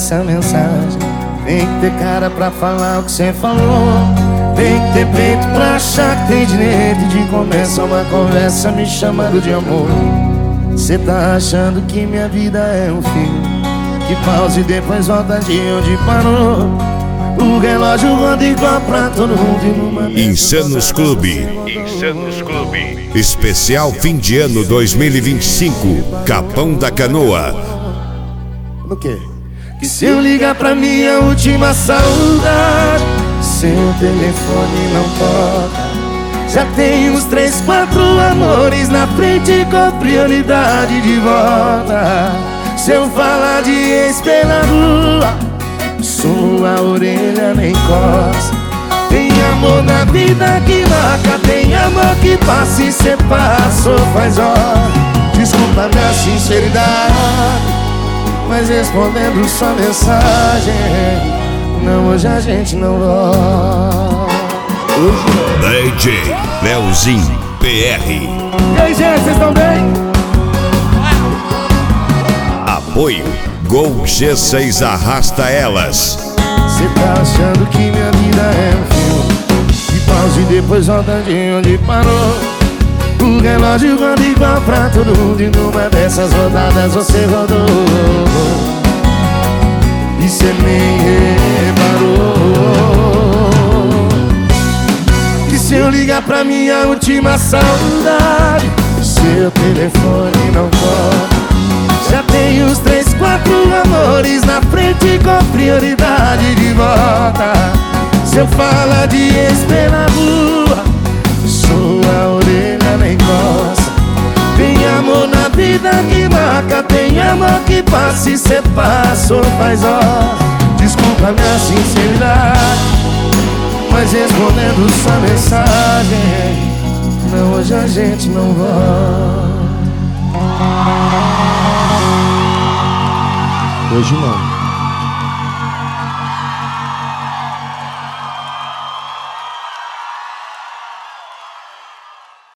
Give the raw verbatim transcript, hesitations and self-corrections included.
essa mensagem. Tem que ter cara pra falar o que cê falou. Tem que ter peito pra achar que tem direito de começar uma conversa me chamando de amor. Cê tá achando que minha vida é um filme que pausa e depois volta de onde parou. O relógio roda igual pra todo mundo e numa Insanos Clube. Insanos Clube. Especial fim de ano dois mil e vinte e cinco. Capão da Canoa. O quê? Que se eu ligar pra minha última saudade, seu telefone não toca. Já tem uns três, quatro amores na frente com prioridade de volta. Se eu falar de ex pela rua, sua orelha nem coça. Tem amor na vida que marca, tem amor que passa e cê passou faz hora. Desculpa minha sinceridade, mas respondendo sua mensagem, não, hoje a gente não volta. D J Leozinho P R. E aí, gente, vocês estão bem? Apoio Gol G seis Arrasta Elas. Cê tá achando que minha vida é um filme que pausa e depois volta de onde parou. O relógio roda igual pra todo mundo e numa dessas rodadas você rodou e cê nem reparou. Que se eu ligar pra minha última saudade, seu telefone não toca. Já tem uns três, quatro amores na frente com prioridade de volta. Se eu falar de ex pela rua, sua orelha nem coça. Tem amor na vida que marca, tem amor que passa e cê passou faz hora. Desculpa minha sinceridade, mas respondendo sua mensagem, não, hoje a gente não volta. Hoje não.